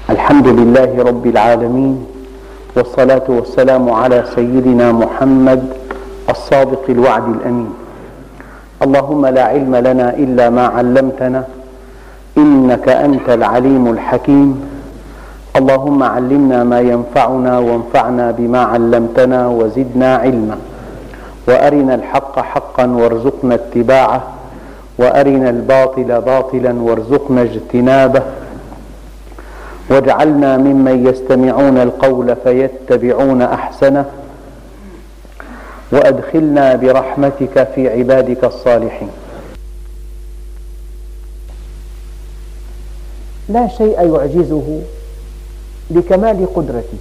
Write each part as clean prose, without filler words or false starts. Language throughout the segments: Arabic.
الحمد لله رب العالمين، والصلاة والسلام على سيدنا محمد الصادق الوعد الأمين. اللهم لا علم لنا إلا ما علمتنا إنك أنت العليم الحكيم. اللهم علمنا ما ينفعنا وانفعنا بما علمتنا وزدنا علما، وأرنا الحق حقا وارزقنا اتباعه، وأرنا الباطل باطلا وارزقنا اجتنابه، واجعلنا ممن يستمعون القول فيتبعون أحسنه، وأدخلنا برحمتك في عبادك الصالحين. لا شيء يعجزه لكمال قدرته.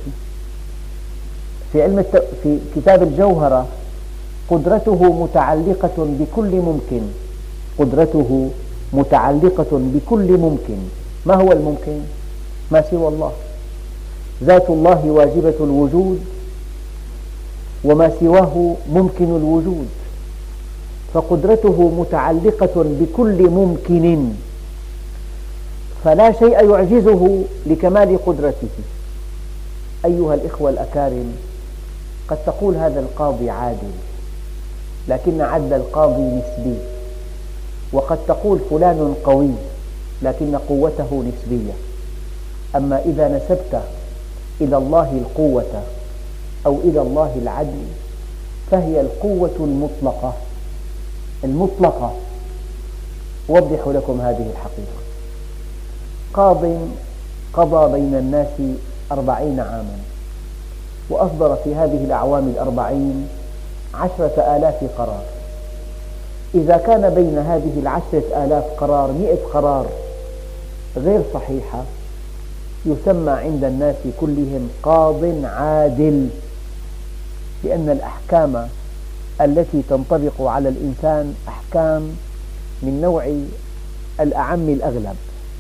في كتاب الجوهرة قدرته متعلقة بكل ممكن، قدرته متعلقة بكل ممكن. ما هو الممكن؟ ما سوى الله. ذات الله واجبة الوجود، وما سواه ممكن الوجود، فقدرته متعلقة بكل ممكن، فلا شيء يعجزه لكمال قدرته. أيها الإخوة الأكارم، قد تقول هذا القاضي عادل، لكن عدل القاضي نسبي، وقد تقول فلان قوي، لكن قوته نسبية. أما إذا نسبت إلى الله القوة أو إلى الله العدل، فهي القوة المطلقة. أوضح لكم هذه الحقيقة. قاض قضى بين الناس 40 عاما، وأصدر في هذه الأعوام 40 10,000 قرار. إذا كان بين هذه 10,000 قرار 100 قرار غير صحيحة، يسمى عند الناس كلهم قاض عادل، لأن الأحكام التي تنطبق على الإنسان أحكام من نوع الأعم الأغلب.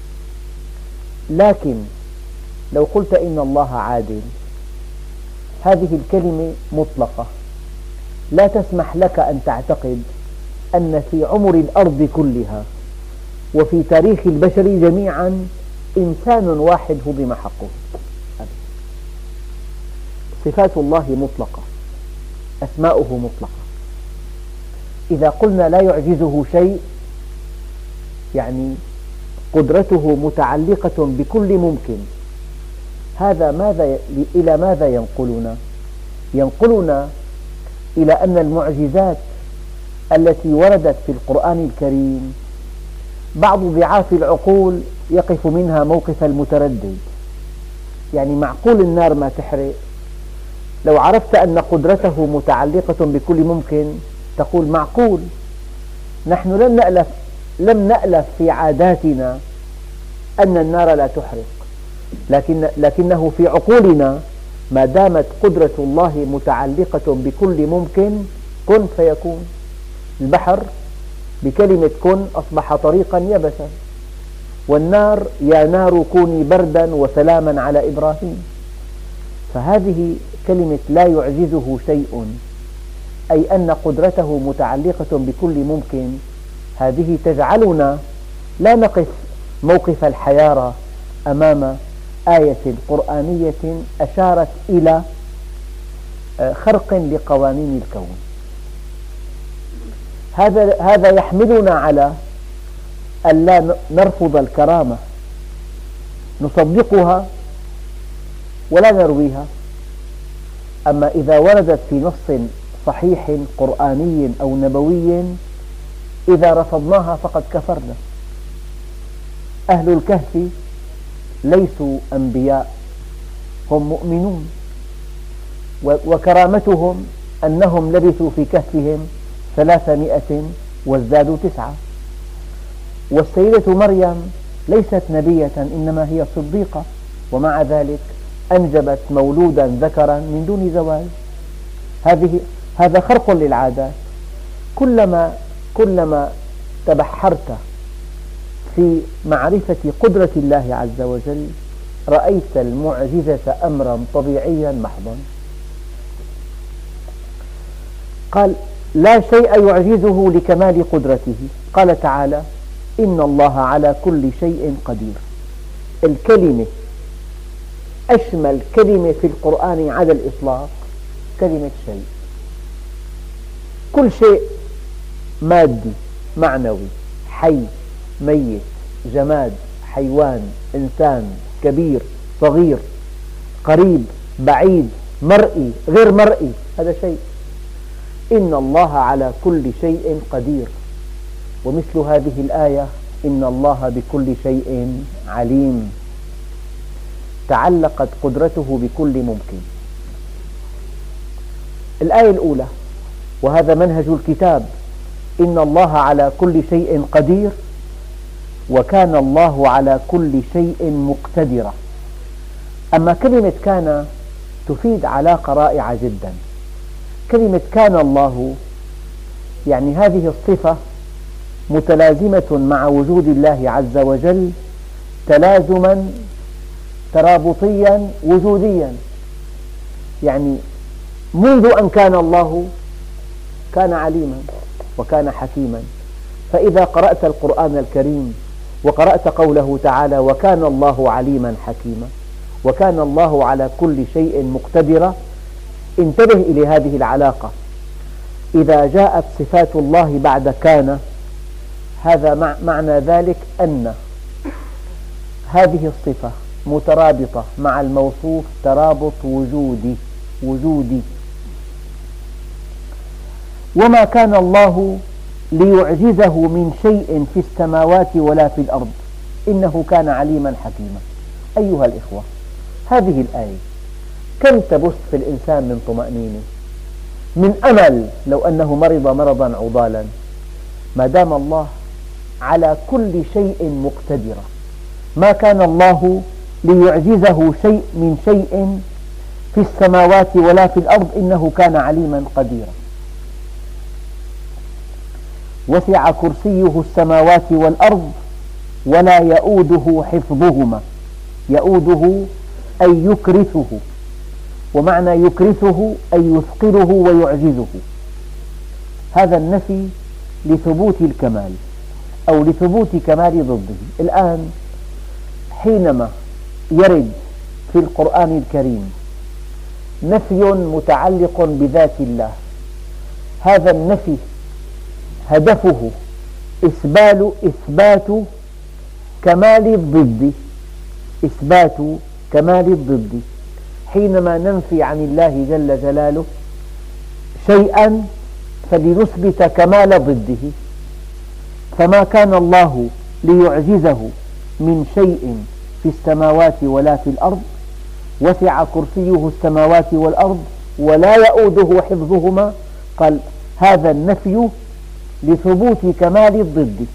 لكن لو قلت إن الله عادل، هذه الكلمة مطلقة، لا تسمح لك أن تعتقد أن في عمر الأرض كلها وفي تاريخ البشر جميعا إنسان واحد هضم حقه. صفات الله مطلقة، أسماؤه مطلقة. إذا قلنا لا يعجزه شيء، يعني قدرته متعلقة بكل ممكن. هذا إلى ماذا ينقلنا؟ ينقلنا إلى أن المعجزات التي وردت في القرآن الكريم بعض ضعاف العقول يقف منها موقف المتردد. يعني معقول النار ما تحرق؟ لو عرفت أن قدرته متعلقة بكل ممكن تقول معقول. نحن لم نألف في عاداتنا أن النار لا تحرق، لكنه في عقولنا ما دامت قدرة الله متعلقة بكل ممكن، كن فيكون. البحر بكلمة كن أصبح طريقا يبسا، والنار يا نار كوني بردا وسلاما على إبراهيم. فهذه كلمة لا يعجزه شيء، أي أن قدرته متعلقة بكل ممكن، هذه تجعلنا لا نقف موقف الحيارى أمام آية قرآنية أشارت إلى خرق لقوانين الكون. هذا يحملنا على أن لا نرفض الكرامة، نصدقها ولا نرويها. أما إذا وردت في نص صحيح قرآني أو نبوي، إذا رفضناها فقد كفرنا. أهل الكهف ليسوا أنبياء، هم مؤمنون، وكرامتهم أنهم لبثوا في كهفهم 300 وازدادوا 9. والسيدة مريم ليست نبية، إنما هي صديقة، ومع ذلك أنجبت مولودا ذكرا من دون زواج. هذا خرق للعادات. كلما تبحرت في معرفة قدرة الله عز وجل، رأيت المعجزة أمرا طبيعيا محضا. قال لا شيء يعجزه لكمال قدرته. قال تعالى إن الله على كل شيء قدير. الكلمة أشمل كلمة في القرآن على الإطلاق كلمة شيء. كل شيء مادي معنوي، حي ميت جماد حيوان إنسان كبير صغير قريب بعيد مرئي غير مرئي، هذا شيء. إن الله على كل شيء قدير. ومثل هذه الآية إن الله بكل شيء عليم، تعلقت قدرته بكل ممكن. الآية الأولى، وهذا منهج الكتاب، إن الله على كل شيء قدير، وكان الله على كل شيء مقتدرا. أما كلمة كان تفيد علاقة رائعة جدا. كلمة كان الله يعني هذه الصفة متلازمة مع وجود الله عز وجل تلازما ترابطيا وجوديا، يعني منذ أن كان الله كان عليما وكان حكيما. فإذا قرأت القرآن الكريم وقرأت قوله تعالى وكان الله عليما حكيما وكان الله على كل شيء مقتدرا، انتبه إلى هذه العلاقة. إذا جاءت صفات الله بعد كان، هذا معنى ذلك أن هذه الصفة مترابطة مع الموصوف ترابط وجودي. وما كان الله ليعجزه من شيء في السماوات ولا في الأرض إنه كان عليما حكيما. أيها الإخوة، هذه الآية كم تبث في الإنسان من طمأنينة، من أمل لو أنه مرض مرضا عضالا. ما دام الله على كل شيء مقتدرا، ما كان الله ليعجزه شيء من شيء في السماوات ولا في الأرض إنه كان عليما قديرا. وسع كرسيه السماوات والأرض ولا يؤوده حفظهما. يؤوده أي يكرثه، ومعنى يكرثه أي يثقله ويعجزه. هذا النفي لثبوت الكمال أو لثبوت كمال ضده. الآن حينما يرد في القرآن الكريم نفي متعلق بذات الله، هذا النفي هدفه إثبات كمال الضد. إثبات كمال الضد. حينما ننفي عن الله جل جلاله شيئا فلنثبت كمال ضده. فما كان الله ليعجزه من شيء في السماوات ولا في الأرض، وسع كرسيه السماوات والأرض ولا يؤوده حفظهما. قال هذا النفي لثبوت كمال الضد.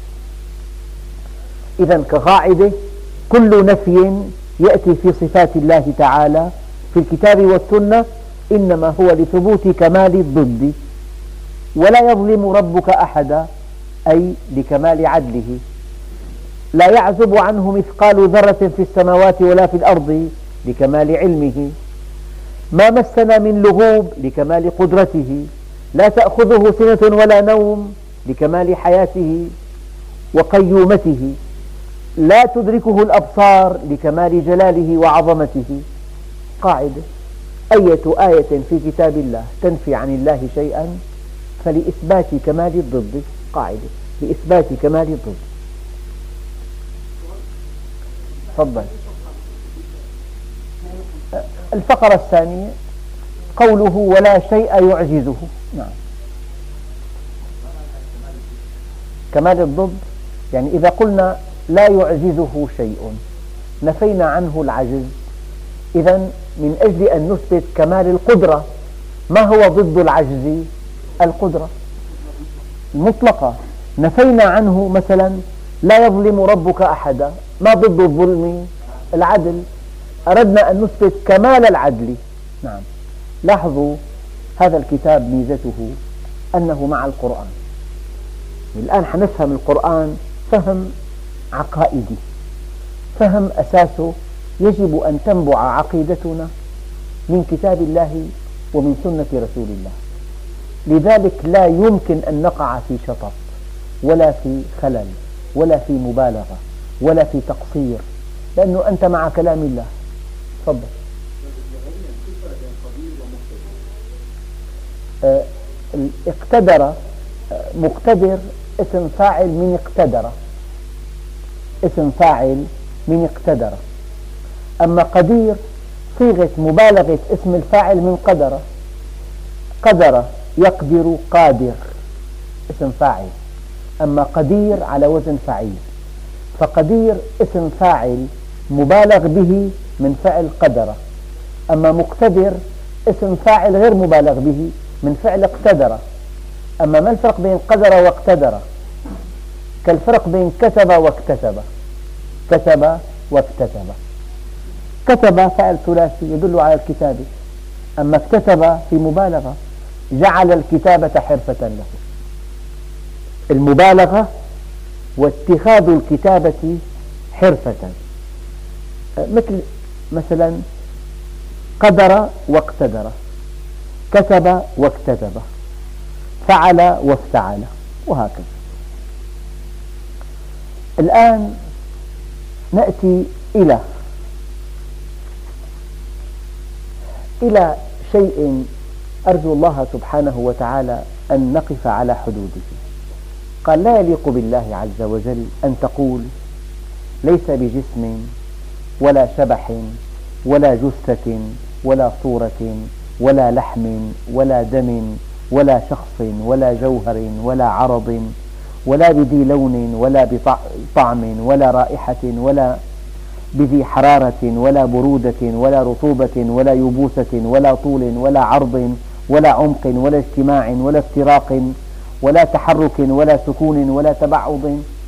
إذن كقاعدة كل نفي يأتي في صفات الله تعالى في الكتاب والسنة إنما هو لثبوت كمال الضد. ولا يظلم ربك أحدا، أي لكمال عدله. لا يعزب عنه مثقال ذرة في السماوات ولا في الأرض لكمال علمه. ما مسنا من لغوب لكمال قدرته. لا تأخذه سنة ولا نوم لكمال حياته وقيومته. لا تدركه الأبصار لكمال جلاله وعظمته. قاعدة: أية آية في كتاب الله تنفي عن الله شيئا فلإثبات كمال الضد. قاعدة لإثبات كمال الضد. تفضل. الفقرة الثانية قوله ولا شيء يعجزه. نعم، كمال الضد يعني إذا قلنا لا يعجزه شيء نفينا عنه العجز. إذن من أجل أن نثبت كمال القدرة، ما هو ضد العجز؟ القدرة المطلقة. نفينا عنه مثلا لا يظلم ربك أحدا، ما ضد الظلم؟ العدل. أردنا أن نثبت كمال العدل. نعم، لاحظوا هذا الكتاب ميزته أنه مع القرآن. الآن حنفهم القرآن فهم عقائدي، فهم أساسه يجب أن تنبع عقيدتنا من كتاب الله ومن سنة رسول الله. لذلك لا يمكن أن نقع في شطط ولا في خلل ولا في مبالغة ولا في تقصير، لأنه أنت مع كلام الله. تفضل. اقتدر، مقتدر اسم فاعل من اقتدر، اسم فاعل من اقتدر. أما قدير صيغة مبالغة اسم الفاعل من قدر، قدر يقدر قادر اسم فاعل، أما قدير على وزن فعيل، فقدير اسم فاعل مبالغ به من فعل قدر، أما مقتدر اسم فاعل غير مبالغ به من فعل اقتدر. أما ما الفرق بين قدر واقتدر؟ كالفرق بين كتب واكتسب، كتب واكتسب. كتب فعل ثلاثي يدل على الكتابة، أما اكتسب في مبالغة، جعل الكتابة حرفة له. المبالغة واتخاذ الكتابة حرفة، مثلا قدر واقتدر، كتب واكتسب، فعل وافتعل، وهكذا. الآن نأتي إلى شيء أرجو الله سبحانه وتعالى أن نقف على حدوده. قال: لا يليق بالله عز وجل أن تقول ليس بجسم ولا شبح ولا جثة ولا صورة ولا لحم ولا دم ولا شخص ولا جوهر ولا عرض ولا بذي لون ولا بطعم ولا رائحة ولا بذي حرارة ولا برودة ولا رطوبة ولا يبوسة ولا طول ولا عرض ولا عمق ولا اجتماع ولا افتراق ولا تحرك ولا سكون ولا تبعض.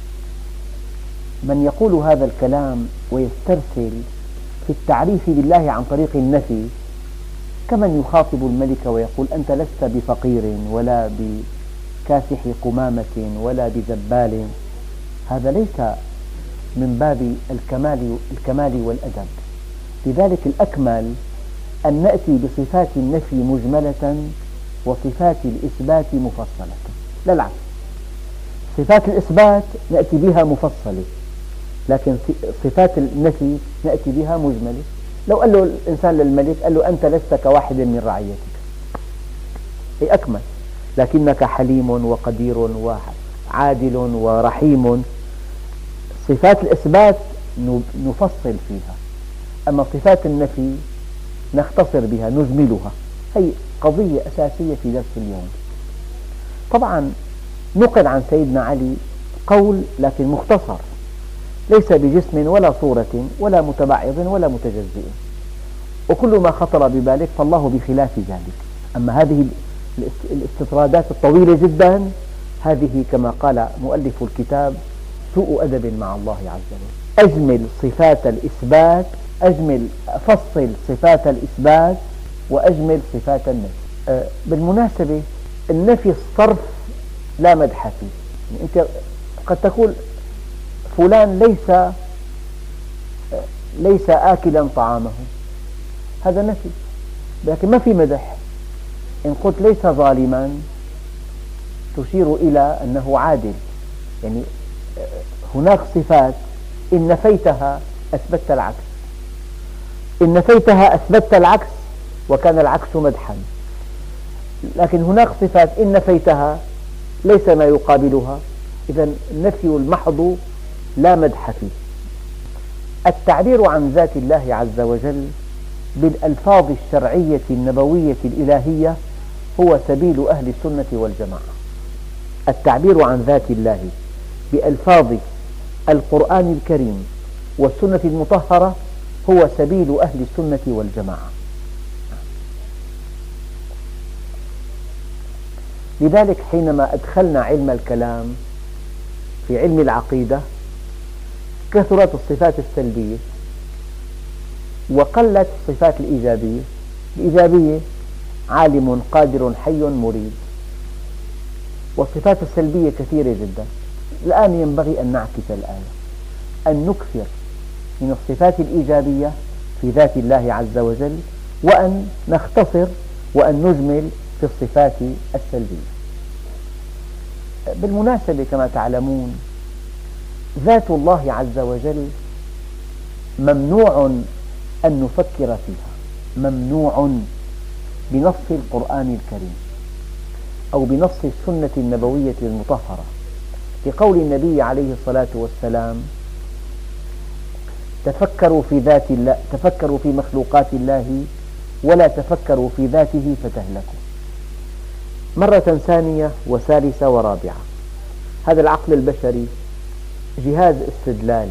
من يقول هذا الكلام ويسترسل في التعريف بالله عن طريق النفي كمن يخاطب الملك ويقول: أنت لست بفقير ولا بكاسح قمامة ولا بزبال. هذا ليس من باب الكمال والأدب. لذلك الأكمل أن نأتي بصفات النفي مجملة وصفات الإثبات مفصلة، لا العكس. صفات الإثبات نأتي بها مفصلة، لكن صفات النفي نأتي بها مجملة. لو قال له الإنسان للملك، قال له: أنت لست كواحد من رعيتك، هي أكمل. لكنك حليم وقدير وعادل ورحيم. صفات الإثبات نفصل فيها، أما صفات النفي نختصر بها، نجملها. هي قضية أساسية في درس اليوم. طبعا نقل عن سيدنا علي قول لكن مختصر: ليس بجسم ولا صورة ولا متبعض ولا متجزئ، وكل ما خطر ببالك فالله بخلاف ذلك. أما هذه الاستطرادات الطويلة جدا، هذه كما قال مؤلف الكتاب سوء أدب مع الله عز وجل. أجمل صفات الإثبات، فصل صفات الإثبات وأجمل صفات النفي. بالمناسبة النفي الصرف لا مدح فيه. يعني أنت قد تقول فلان ليس آكلا طعامه، هذا نفي، لكن ما في مدح. إن قلت ليس ظالما تشير إلى أنه عادل. يعني هناك صفات إن نفيتها أثبتت العكس، إن نفيتها أثبتت العكس وكان العكس مدحا. لكن هناك صفات إن نفيتها ليس ما يقابلها، إذا النفي المحض لا مدح فيه. التعبير عن ذات الله عز وجل بالألفاظ الشرعية النبوية الإلهية هو سبيل أهل السنة والجماعة. التعبير عن ذات الله بألفاظ القرآن الكريم والسنة المطهرة هو سبيل أهل السنة والجماعة. لذلك حينما أدخلنا علم الكلام في علم العقيدة كثرت الصفات السلبية وقلت الصفات الإيجابية. الإيجابية عالم قادر حي مريد، والصفات السلبية كثيرة جدا. الآن ينبغي أن نعكس الآية، أن نكثر من الصفات الإيجابية في ذات الله عز وجل، وأن نختصر وأن نجمل في الصفات السلبية. بالمناسبة كما تعلمون ذات الله عز وجل ممنوع أن نفكر فيها، ممنوع بنص القرآن الكريم أو بنص السنة النبوية المطهرة، لقول النبي عليه الصلاة والسلام: تفكروا في ذات الله، تفكروا في مخلوقات الله ولا تفكروا في ذاته فتهلكوا. مرة ثانية وثالثة ورابعة. هذا العقل البشري جهاز استدلال،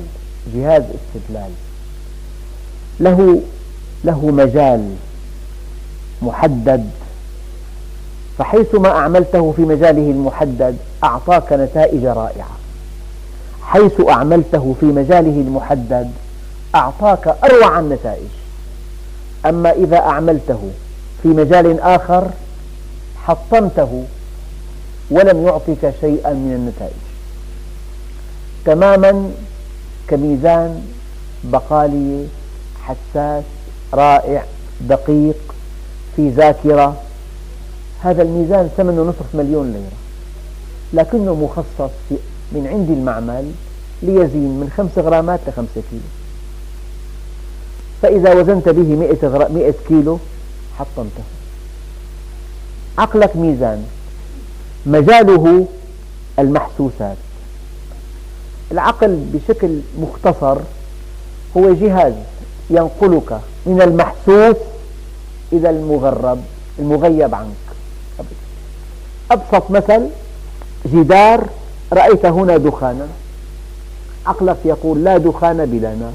له مجال محدد، فحيثما أعملته في مجاله المحدد أعطاك نتائج رائعة، حيث أعملته في مجاله المحدد أعطاك أروع النتائج. أما إذا أعملته في مجال آخر حطمته ولم يعطك شيئا من النتائج، تماما كميزان بقالية حساس رائع دقيق في ذاكرة. هذا الميزان ثمنه نصف مليون ليرة، لكنه مخصص من عند المعمل ليزين من 5 غرامات ل5 كيلو، فإذا وزنت به 100 كيلو حطمته. عقلك ميزان مجاله المحسوسات. العقل بشكل مختصر هو جهاز ينقلك من المحسوس إلى المغيب عنك. أبسط مثل: جدار، رأيت هنا دخانا، عقلك يقول لا دخان بلا نار.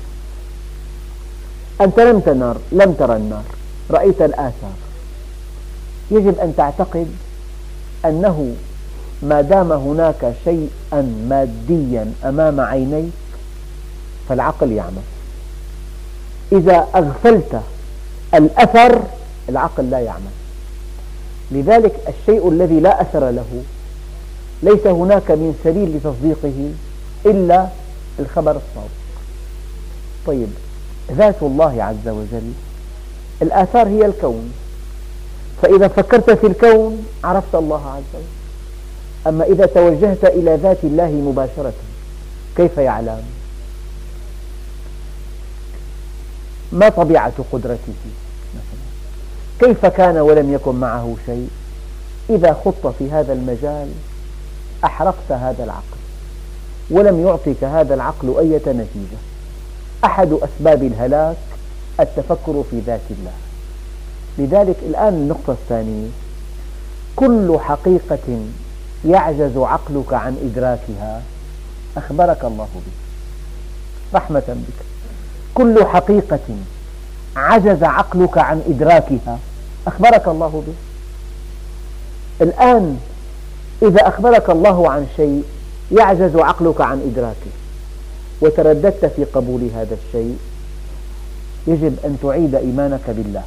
أنت لم ترى النار، رأيت الآثار. يجب أن تعتقد أنه ما دام هناك شيئا ماديا أمام عينيك فالعقل يعمل. إذا أغفلت الأثر العقل لا يعمل. لذلك الشيء الذي لا أثر له ليس هناك من سبيل لتصديقه إلا الخبر الصادق. طيب، ذات الله عز وجل الآثار هي الكون، فإذا فكرت في الكون عرفت الله عز وجل. أما إذا توجهت إلى ذات الله مباشرة كيف يعلم؟ ما طبيعة قدرته مثلا؟ كيف كان ولم يكن معه شيء؟ إذا خضت في هذا المجال أحرقت هذا العقل ولم يعطك هذا العقل أي نتيجة. أحد أسباب الهلاك التفكر في ذات الله. لذلك الآن النقطة الثانية: كل حقيقة يعجز عقلك عن إدراكها أخبرك الله به رحمة بك. كل حقيقة عجز عقلك عن إدراكها أخبرك الله به. الآن إذا أخبرك الله عن شيء يعجز عقلك عن إدراكه وترددت في قبول هذا الشيء، يجب أن تعيد إيمانك بالله.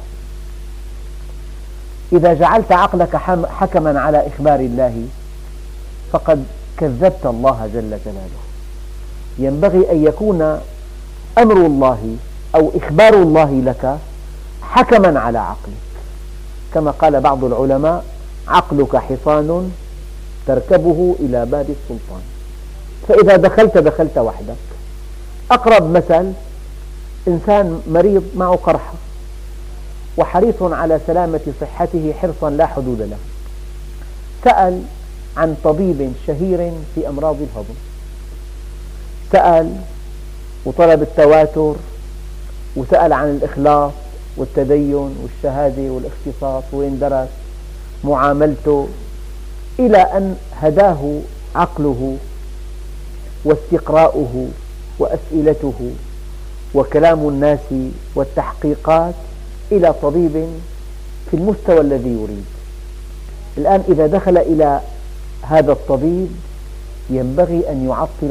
إذا جعلت عقلك حكما على إخبار الله فقد كذبت الله جل جلاله. ينبغي أن يكون أمر الله أو إخبار الله لك حكما على عقلك، كما قال بعض العلماء: عقلك حصان تركبه إلى باب السلطان. فإذا دخلت وحدك. أقرب مثل: إنسان مريض معه قرحة وحريص على سلامة صحته حرصا لا حدود له، سأل عن طبيب شهير في أمراض الهضم، سأل وطلب التواتر وسأل عن الإخلاص والتدين والشهادة والاختصاص وين درس معاملته، إلى أن هداه عقله واستقراؤه وأسئلته وكلام الناس والتحقيقات إلى طبيب في المستوى الذي يريد. الآن إذا دخل إلى هذا الطبيب ينبغي أن يعطل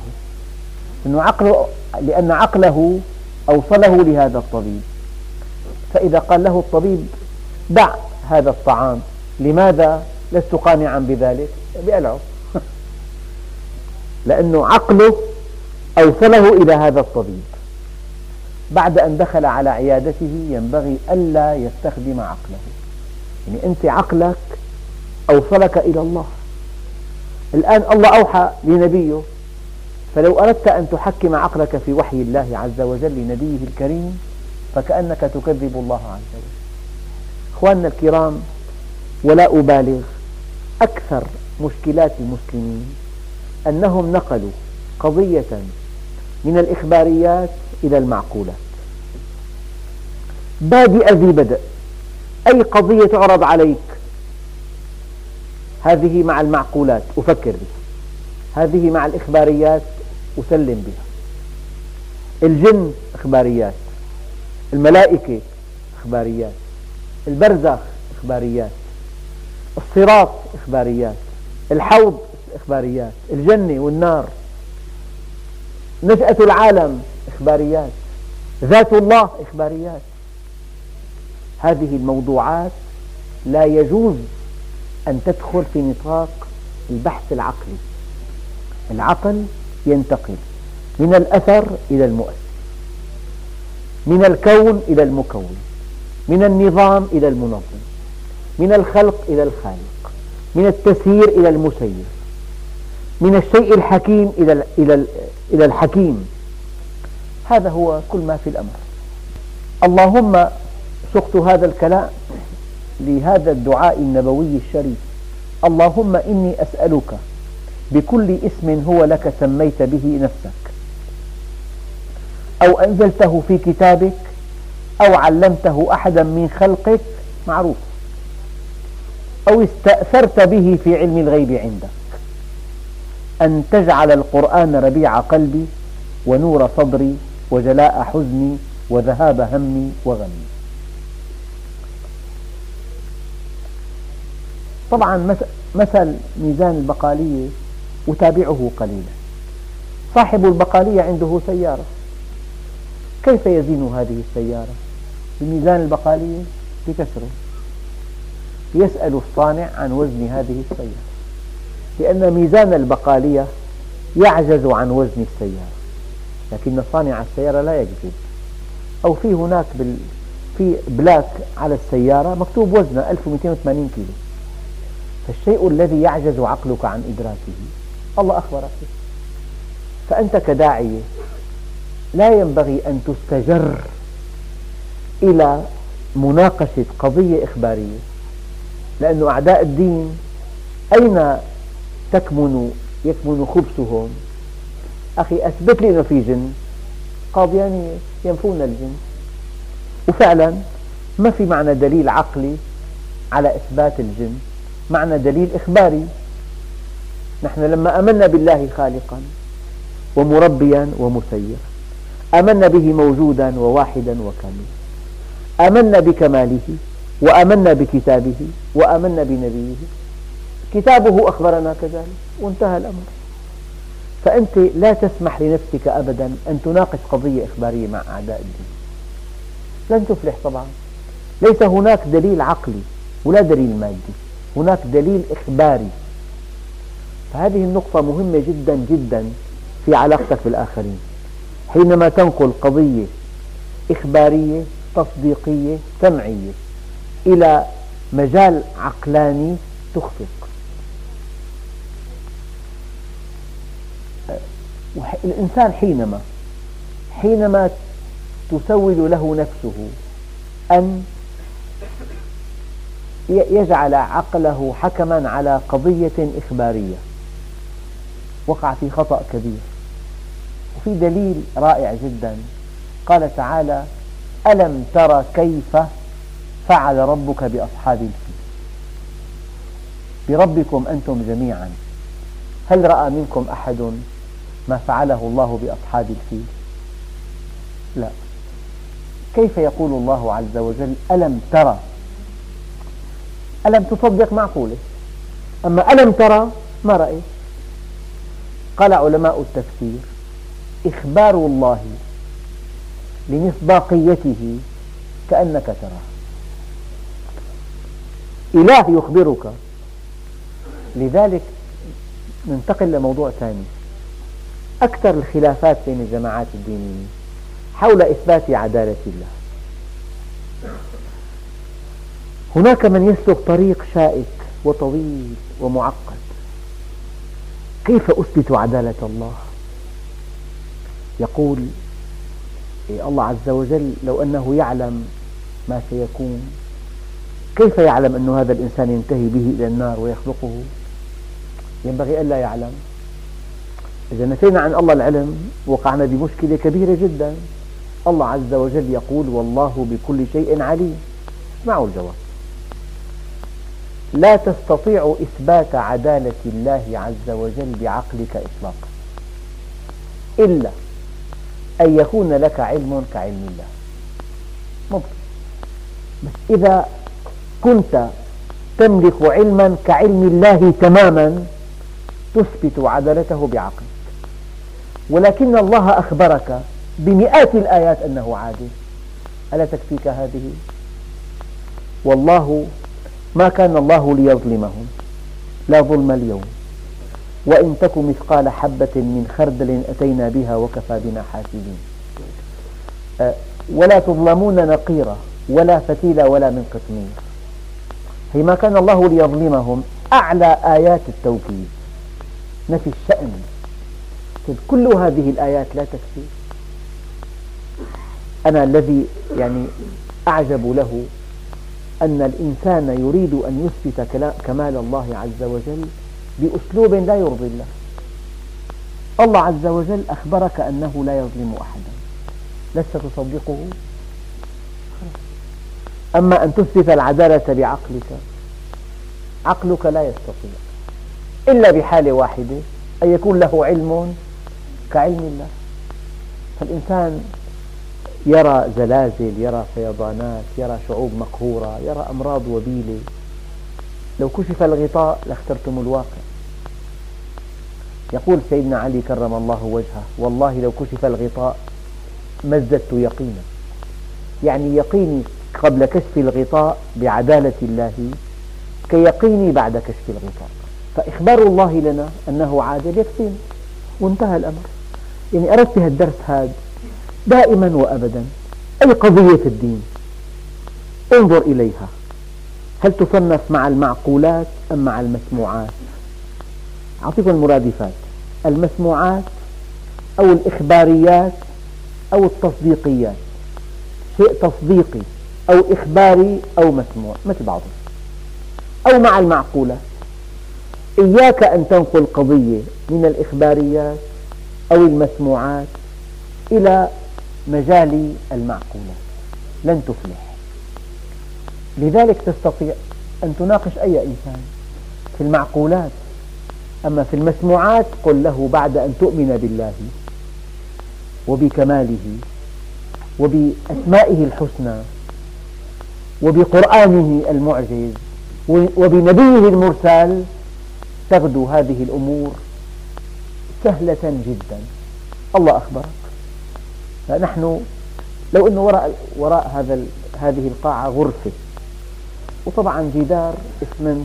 عقله، لأن عقله أوصله لهذا الطبيب. فإذا قال له الطبيب: دع هذا الطعام، لماذا لست قانعا بذلك؟ بألعب لأنه عقله أوصله إلى هذا الطبيب. بعد أن دخل على عيادته ينبغي ألا يستخدم عقله. يعني أنت عقلك أوصلك إلى الله. الآن الله أوحى لنبيه، فلو أردت أن تحكم عقلك في وحي الله عز وجل لنبيه الكريم فكأنك تكذب الله عز وجل. أخواننا الكرام، ولا أبالغ، أكثر مشكلات المسلمين أنهم نقلوا قضية من الإخباريات إلى المعقولات. بادئ ذي بدء، أي قضية تعرض عليك هذه مع المعقولات أفكر بها، هذه مع الإخباريات أسلم بها. الجن إخباريات، الملائكة إخباريات، البرزخ إخباريات، الصراط إخباريات، الحوض إخباريات، الجنة والنار، نشأة العالم إخباريات، ذات الله إخباريات. هذه الموضوعات لا يجوز أن تدخل في نطاق البحث العقلي. العقل ينتقل من الأثر إلى المؤثر، من الكون إلى المكون، من النظام إلى المنظم، من الخلق إلى الخالق، من التسيير إلى المسير، من الشيء الحكيم إلى الحكيم. هذا هو كل ما في الأمر. اللهم سقت هذا الكلام لهذا الدعاء النبوي الشريف: اللهم إني أسألك بكل اسم هو لك سميت به نفسك أو أنزلته في كتابك أو علمته أحدا من خلقك، معروف، أو استأثرت به في علم الغيب عندك، أن تجعل القرآن ربيع قلبي ونور صدري وجلاء حزني وذهاب همي وغمي. طبعا مثل ميزان البقالية أتابعه قليلا. صاحب البقالية عنده سيارة، كيف يزين هذه السيارة؟ بميزان البقالية بكسره. يسأل الصانع عن وزن هذه السيارة، لأن ميزان البقالية يعجز عن وزن السيارة، لكن صانع السيارة لا يكذب. أو في هناك في بلاك على السيارة مكتوب وزنه 1280 كيلو. فالشيء الذي يعجز عقلك عن إدراكه الله أخبرك به. فأنت كداعية لا ينبغي أن تستجر إلى مناقشة قضية إخبارية، لأن أعداء الدين أين يكمن خبثهم؟ أخي أثبت لي أنه في جن، قاضيان ينفون الجن. وفعلا ما في معنى دليل عقلي على إثبات الجن، معنى دليل إخباري. نحن لما آمنا بالله خالقا ومربيا ومسيرا، آمنا به موجودا وواحدا وكاملا، آمنا بكماله وآمنا بكتابه وآمنا بنبيه، كتابه أخبرنا كذلك وانتهى الأمر. فأنت لا تسمح لنفسك أبدا أن تناقش قضية إخبارية مع أعداء الدين، لن تفلح طبعا. ليس هناك دليل عقلي ولا دليل مادي، هناك دليل إخباري. فهذه النقطة مهمة جدا جدا في علاقتك بالآخرين. حينما تنقل قضية إخبارية تصديقية سمعية إلى مجال عقلاني تخفق. الإنسان حينما تسول له نفسه أن يجعل عقله حكما على قضية إخبارية وقع في خطأ كبير. وفي دليل رائع جدا، قال تعالى: ألم تر كيف فعل ربك بأصحاب الفيل؟ بربكم أنتم جميعا هل رأى منكم أحد ما فعله الله بأصحاب الفيل؟ لا. كيف يقول الله عز وجل ألم ترى؟ ألم تصدق معقولة، أما ألم ترى ما رأيت. قال علماء التفسير: إخبار الله لمصداقيته كأنك تراه. إله يخبرك. لذلك ننتقل لموضوع ثاني. أكثر الخلافات بين الجماعات الدينية حول إثبات عدالة الله. هناك من يسلك طريق شائك وطويل ومعقد. كيف أثبت عدالة الله؟ يقول: الله عز وجل لو أنه يعلم ما سيكون، كيف يعلم أن هذا الإنسان ينتهي به إلى النار ويخلقه؟ ينبغي ألا يعلم. إذا نفينا عن الله العلم وقعنا بمشكلة كبيرة جدا. الله عز وجل يقول والله بكل شيء عليم. اسمعوا الجواب: لا تستطيع إثبات عدالة الله عز وجل بعقلك إطلاقا إلا أن يكون لك علم كعلم الله. ممكن، بس إذا كنت تملك علما كعلم الله تماما تثبت عدالته بعقلك، ولكن الله أخبرك بمئات الآيات أنه عادل، ألا تكفيك هذه؟ والله ما كان الله ليظلمهم، لا ظلم اليوم، وإن تك مثقال حبة من خردل أتينا بها وكفى بنا حاسبين. ولا تظلمون نقيرا ولا فتيلا ولا من قطمير. هي ما كان الله ليظلمهم أعلى آيات التوكيد، نفي الشأن. كل هذه الآيات لا تكفي. أنا الذي أعجب له أن الإنسان يريد أن يثبت كمال الله عز وجل بأسلوب لا يرضي الله. الله عز وجل أخبرك أنه لا يظلم أحدا، لست تصدقه؟ أما أن تثبت العدالة بعقلك، عقلك لا يستطيع إلا بحالة واحدة، أن يكون له علم كعلم الله. فالإنسان يرى زلازل، يرى فيضانات، يرى شعوب مقهورة، يرى أمراض وبيلة. لو كشف الغطاء لاخترتم الواقع. يقول سيدنا علي كرم الله وجهه: والله لو كشف الغطاء ما ازددت يقينا. يعني يقيني قبل كشف الغطاء بعدالة الله كيقيني بعد كشف الغطاء. فإخبار الله لنا أنه عادل يكفينا وانتهى الأمر. يعني أردت الدرس هذا دائما وأبدا، أي قضية في الدين انظر إليها، هل تصنف مع المعقولات أم مع المسموعات؟ أعطيكم المرادفات: المسموعات أو الإخباريات أو التصديقيات. شيء تصديقي أو إخباري أو مسموع مثل بعضه. أو مع المعقولات، إياك أن تنقل قضية من الإخباريات أو المسموعات إلى مجال المعقولات، لن تفلح. لذلك تستطيع أن تناقش أي إنسان في المعقولات، أما في المسموعات قل له بعد أن تؤمن بالله وبكماله وبأسمائه الحسنى وبقرآنه المعجز وبنبيه المرسل تغدو هذه الأمور سهلة جدا. الله أخبرك. فنحن لو أنه وراء هذه القاعة غرفة وطبعا جدار إسمنت،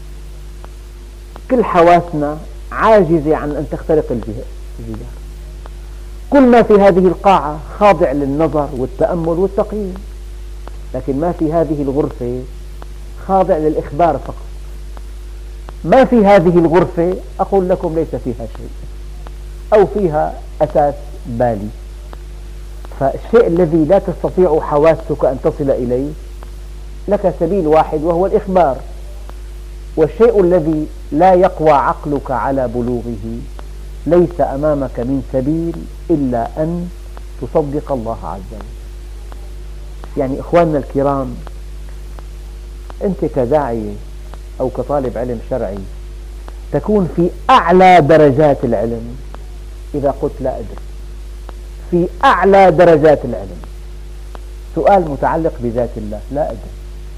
كل حواسنا عاجزة عن أن تخترق الجدار. كل ما في هذه القاعة خاضع للنظر والتأمل والتقييم، لكن ما في هذه الغرفة خاضع للإخبار فقط. ما في هذه الغرفة أقول لكم ليس فيها شيء أو فيها أساس بالي. فالشيء الذي لا تستطيع حواسك أن تصل إليه لك سبيل واحد وهو الإخبار، والشيء الذي لا يقوى عقلك على بلوغه ليس أمامك من سبيل إلا أن تصدق الله عز وجل. يعني إخواننا الكرام، أنت كداعية أو كطالب علم شرعي تكون في أعلى درجات العلم إذا قلت لا أدري، في أعلى درجات العلم. سؤال متعلق بذات الله: لا أدري.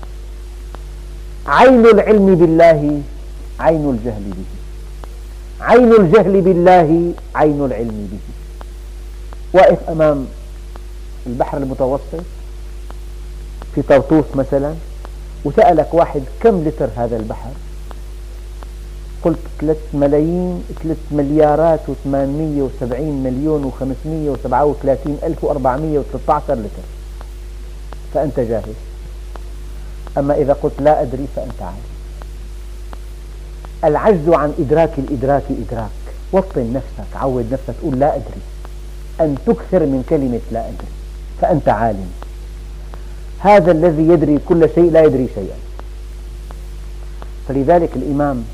عين العلم بالله عين الجهل به، عين الجهل بالله عين العلم به. واقف أمام البحر المتوسط في طرطوس مثلا وسألك واحد كم لتر هذا البحر؟ قلت 3 مليارات و870 مليون و537 ألف و413 لتر، فأنت جاهل. أما إذا قلت لا أدري فأنت عالم. العجز عن إدراك الإدراك إدراك. وطن نفسك، عود نفسك، قول لا أدري، أن تكثر من كلمة لا أدري. فأنت عالم. هذا الذي يدري كل شيء لا يدري شيئا. فلذلك الإمام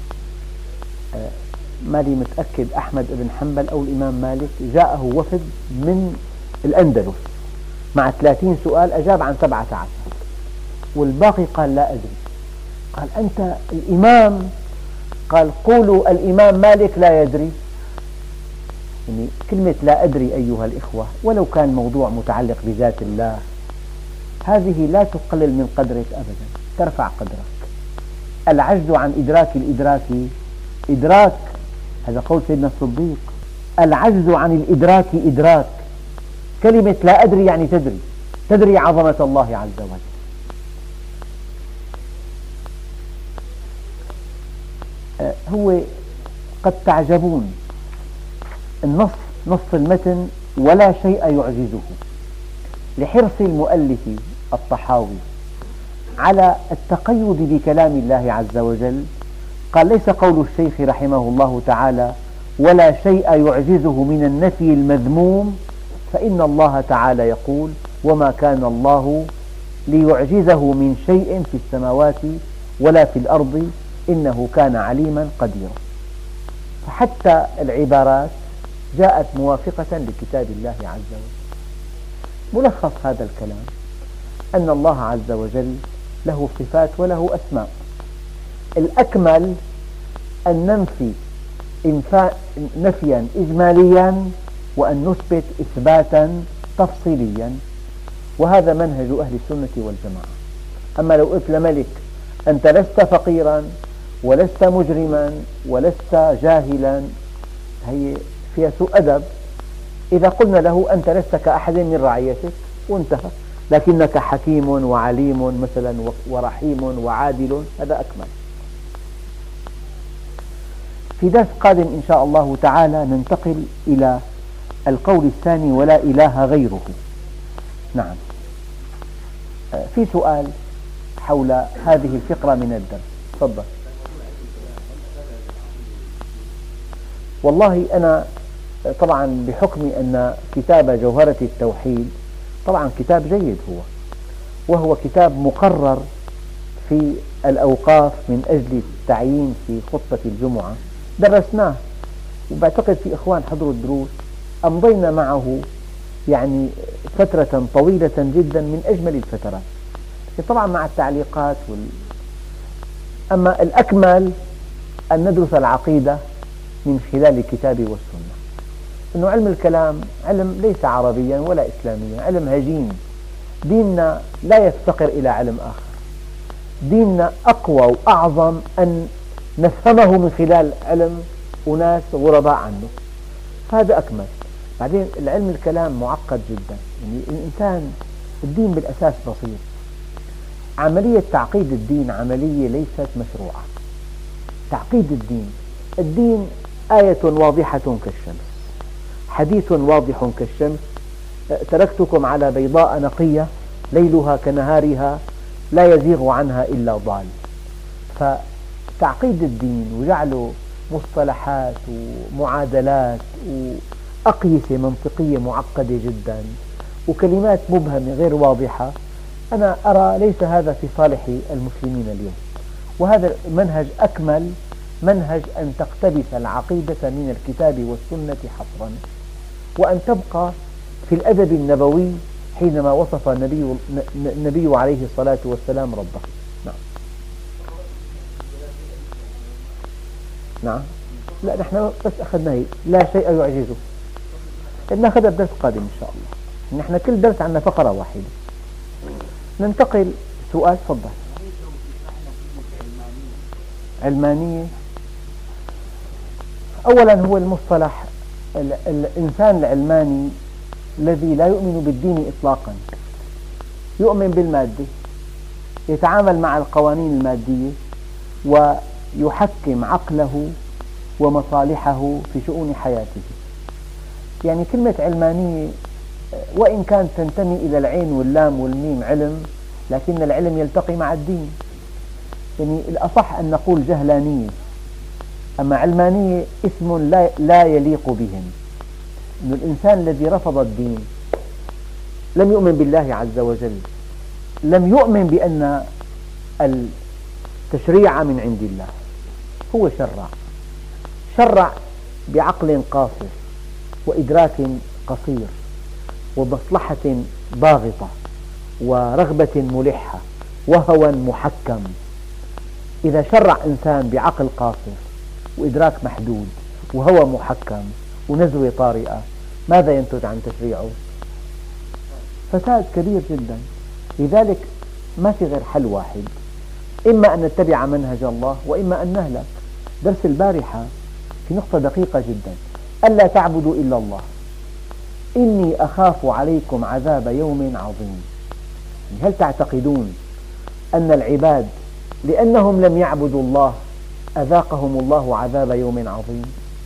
مالي متأكد أحمد بن حنبل أو الإمام مالك جاءه وفد من الأندلس مع 30 سؤال، أجاب عن 17 والباقي قال لا أدري. قال أنت الإمام؟ قال قولوا الإمام مالك لا يدري. يعني كلمة لا أدري أيها الإخوة ولو كان موضوع متعلق بذات الله هذه لا تقلل من قدرك أبدا، ترفع قدرك. العجز عن إدراك الإدراك إدراك، هذا قول سيدنا الصديق. العجز عن الإدراك إدراك. كلمة لا أدري يعني تدري، تدري عظمة الله عز وجل. هو قد تعجبون نص المتن ولا شيء يعجزه، لحرص المؤلف الطحاوي على التقيد بكلام الله عز وجل قال ليس قول الشيخ رحمه الله تعالى ولا شيء يعجزه من النفي المذموم، فإن الله تعالى يقول وما كان الله ليعجزه من شيء في السماوات ولا في الأرض إنه كان عليما قديرا. فحتى العبارات جاءت موافقة لكتاب الله عز وجل. ملخص هذا الكلام أن الله عز وجل له صفات وله أسماء. الأكمل أن ننفي نفيا إجماليا وأن نثبت إثباتا تفصيليا، وهذا منهج أهل السنة والجماعة. أما لو قلت لملك أنت لست فقيرا ولست مجرما ولست جاهلا هي فيها سوء أدب. إذا قلنا له أنت لست كأحد من رعيتك وانتهى، لكنك حكيم وعليم مثلا ورحيم وعادل، هذا أكمل. في درس قادم إن شاء الله تعالى ننتقل إلى القول الثاني ولا إله غيره. نعم، في سؤال حول هذه الفقرة من الدرس، تفضل. والله أنا طبعا بحكم أن كتاب جوهرة التوحيد طبعا كتاب جيد وهو كتاب مقرر في الأوقاف من أجل التعيين في خطبة الجمعة، درسناه وبعتقد في إخوان حضروا الدروس، أمضينا معه يعني فترة طويلة جدا من أجمل الفترات، طبعا مع التعليقات أما الأكمل أن ندرس العقيدة من خلال الكتاب والسنة. إنه علم الكلام علم ليس عربيا ولا إسلاميا، علم هجين. ديننا لا يفتقر إلى علم آخر، ديننا أقوى وأعظم أن نفهمه من خلال علم أناس غرباء عنه، هذا أكمل. بعدين العلم الكلام معقد جدا، يعني الإنسان الدين بالأساس بسيط. عملية تعقيد الدين عملية ليست مشروعة. تعقيد الدين آية واضحة كالشمس، حديث واضح كالشمس، تركتكم على بيضاء نقية ليلها كنهارها لا يزيغ عنها إلا ضال. فتعقيد الدين وجعله مصطلحات ومعادلات وأقيسة منطقية معقدة جدا وكلمات مبهمة غير واضحة، أنا أرى ليس هذا في صالح المسلمين اليوم. وهذا المنهج أكمل منهج أن تقتبس العقيدة من الكتاب والسنة حصرا، وأن تبقى في الأدب النبوي حينما وصف النبي عليه الصلاة والسلام ربه. نعم. لا نحن بس أخذنا لا شيء يعجزه، نأخذها بدرس قادم إن شاء الله. نحن كل درس عندنا فقرة واحدة. ننتقل سؤال، تفضل. علمانية أولا هو المصطلح الإنسان العلماني الذي لا يؤمن بالدين إطلاقا، يؤمن بالمادة، يتعامل مع القوانين المادية ويحكم عقله ومصالحه في شؤون حياته. يعني كلمة علمانية وإن كانت تنتمي إلى العين واللام والميم علم، لكن العلم يلتقي مع الدين. يعني الأصح أن نقول جهلانية، أما علمانية اسم لا يليق بهم. إن الإنسان الذي رفض الدين لم يؤمن بالله عز وجل، لم يؤمن بأن التشريع من عند الله، هو شرع بعقل قاصر وإدراك قصير ومصلحة ضاغطة ورغبة ملحة وهوى محكم. إذا شرع إنسان بعقل قاصر وإدراك محدود وهوى محكم ونزوة طارئة، ماذا ينتج عن تشريعه؟ فساد كبير جدا. لذلك ما في غير حل واحد، إما أن نتبع منهج الله وإما أن نهلك. درس البارحة في نقطة دقيقة جدا: ألا تعبدوا إلا الله إني أخاف عليكم عذاب يوم عظيم. هل تعتقدون أن العباد لأنهم لم يعبدوا الله أذاقهم الله عذاب يوم عظيم؟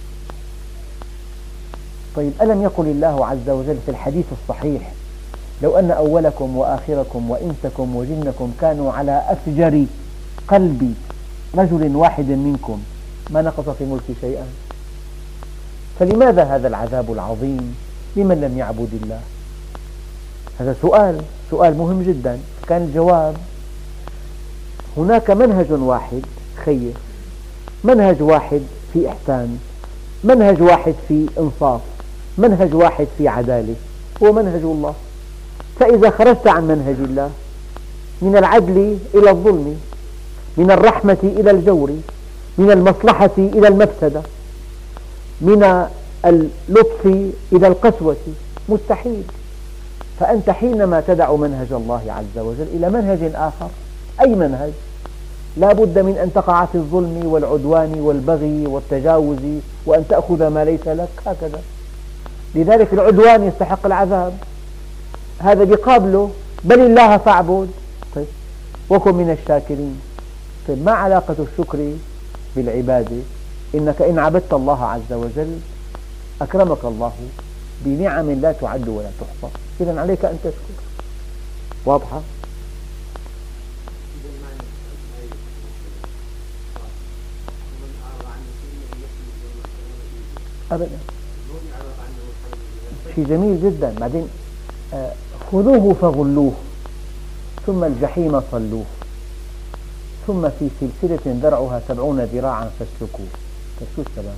طيب، ألم يقل الله عز وجل في الحديث الصحيح: لو أن أولكم وآخركم وإنسكم وجنكم كانوا على أفجر قلب رجل واحد منكم ما نقص في ملك شيئا؟ فلماذا هذا العذاب العظيم لمن لم يعبد الله؟ هذا سؤال مهم جدا. كان الجواب: هناك منهج واحد خير، منهج واحد في إحسان، منهج واحد في إنصاف، منهج واحد في عدالة، هو منهج الله. فإذا خرجت عن منهج الله، من العدل إلى الظلم، من الرحمة إلى الجور، من المصلحة إلى المفسدة، من اللطف إلى القسوة، مستحيل. فأنت حينما تدع منهج الله عز وجل إلى منهج آخر، أي منهج، لا بد من أن تقع في الظلم والعدوان والبغي والتجاوز وأن تأخذ ما ليس لك، هكذا. لذلك العدوان يستحق العذاب، هذا بقابله: بل الله فاعبد، طيب، وكن من الشاكرين. طيب، ما علاقة الشكر بالعبادة؟ إنك إن عبدت الله عز وجل أكرمك الله بنعم لا تعد ولا تحصى، إذن عليك أن تشكر. واضحة؟ أبدا، شيء جميل جدا. بعدين خذوه فغلوه ثم الجحيم صلوه ثم في سلسلة ذرعها 70 ذراعا فاسلكوه. شو السبب؟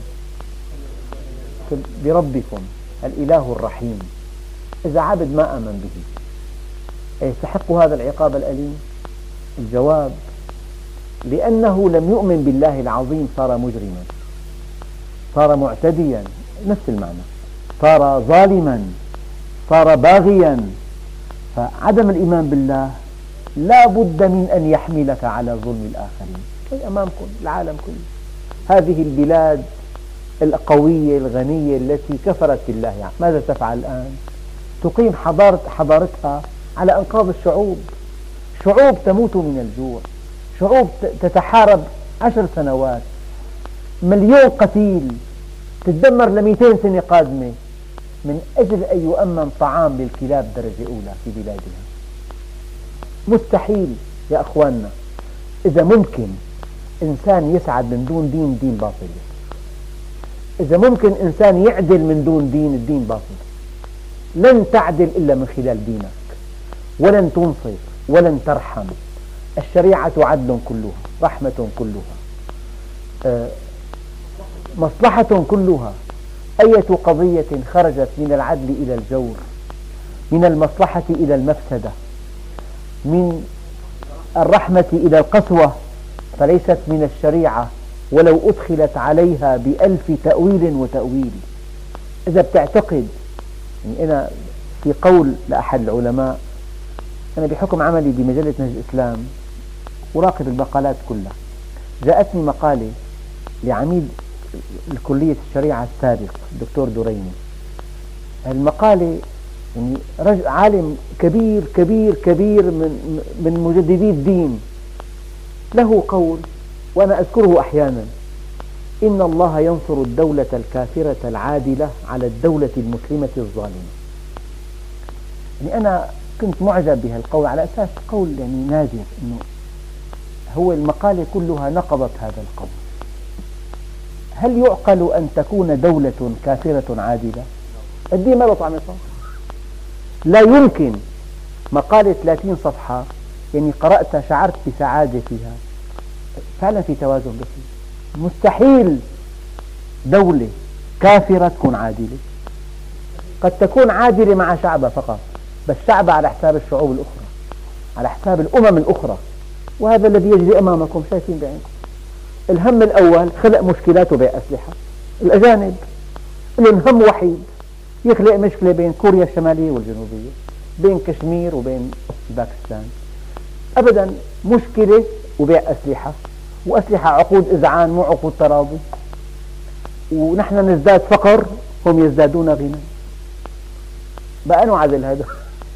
بربكم الإله الرحيم. إذا عبد ما آمن به يستحق هذا العقاب الأليم؟ الجواب: لأنه لم يؤمن بالله العظيم صار مجرما، صار معتديا، نفس المعنى، صار ظالما، صار باغيا. فعدم الإيمان بالله لا بد من أن يحملك على ظلم الآخرين. أمامكم العالم كله، هذه البلاد القوية الغنية التي كفرت بالله، ماذا تفعل الآن؟ تقيم حضارتها على أنقاض الشعوب، شعوب تموت من الجوع، شعوب تتحارب 10 سنوات، مليون قتيل، تتدمر ل200 سنة قادمة من أجل أن يؤمن طعام للكلاب درجة أولى في بلادها. مستحيل يا أخواننا. إذا ممكن إنسان يسعد من دون دين، دين باطل. إذا ممكن إنسان يعدل من دون دين، الدين باطل. لن تعدل إلا من خلال دينك، ولن تنصف ولن ترحم. الشريعة عدل كلها، رحمة كلها، مصلحة كلها. أية قضية خرجت من العدل إلى الجور، من المصلحة إلى المفسدة، من الرحمة إلى القسوة، فليست من الشريعة ولو أدخلت عليها ب1000 تأويل وتأويل. إذا بتعتقد، يعني أنا في قول لأحد العلماء، أنا بحكم عملي بمجلة نهج الإسلام أراقب المقالات كلها، جاءتني مقالة لعميد الكلية الشريعة السابق الدكتور دريني. المقالة يعني رجل عالم كبير كبير كبير من مجددي الدين، له قول وأنا أذكره أحيانا: إن الله ينصر الدولة الكافرة العادلة على الدولة المسلمة الظالمة. يعني أنا كنت معجب بهالقول على أساس قول يعني نادر، إنه هو المقالة كلها نقضت هذا القول. هل يعقل أن تكون دولة كافرة عادلة؟ الدين ما له طعم صح. لا يمكن مقالة 30 صفحة يعني قرأتها شعرت بسعادة فيها، فعلا في توازن بسيط. مستحيل دولة كافرة تكون عادلة، قد تكون عادلة مع شعبها فقط، بس شعبها على حساب الشعوب الأخرى، على حساب الأمم الأخرى، وهذا الذي يجري أمامكم شايفين بعينكم. الهم الأول خلق مشكلات وبيع أسلحة، الأجانب لهم هم وحيد، يخلق مشكلة بين كوريا الشمالية والجنوبية، بين كشمير وبين باكستان. أبدا مشكلة وبيع أسلحة، وأسلحة عقود إذعان مو عقود تراضي، ونحن نزداد فقر هم يزدادون غنى. بقى نعادل هذا.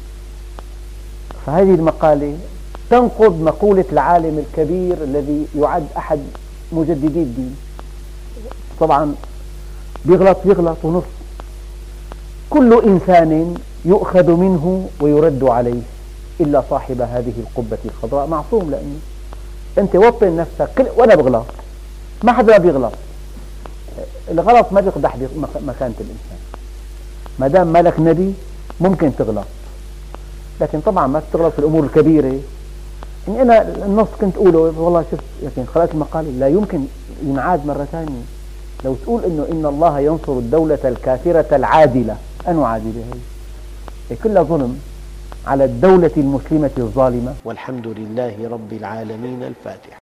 فهذه المقالة تنقض مقولة العالم الكبير الذي يعد أحد مجددي الدين. طبعا بيغلط ونص. كل إنسان يؤخذ منه ويرد عليه إلا صاحب هذه القبة الخضراء، معصوم، لأنه أنت وطن نفسك. وأنا بغلط، ما حدا بيغلط، الغلط ما بيقدح بمكانة الإنسان. ما دام مالك نبي ممكن تغلط، لكن طبعا ما تغلط في الأمور الكبيرة. يعني أنا النص كنت أقوله والله شفت، لكن قرأت المقالة لا يمكن ينعاد مرة ثانية. لو تقول إن الله ينصر الدولة الكافرة العادلة، أنو عادلة هي كلها ظلم على الدولة المسلمة الظالمة. والحمد لله رب العالمين. الفاتحة.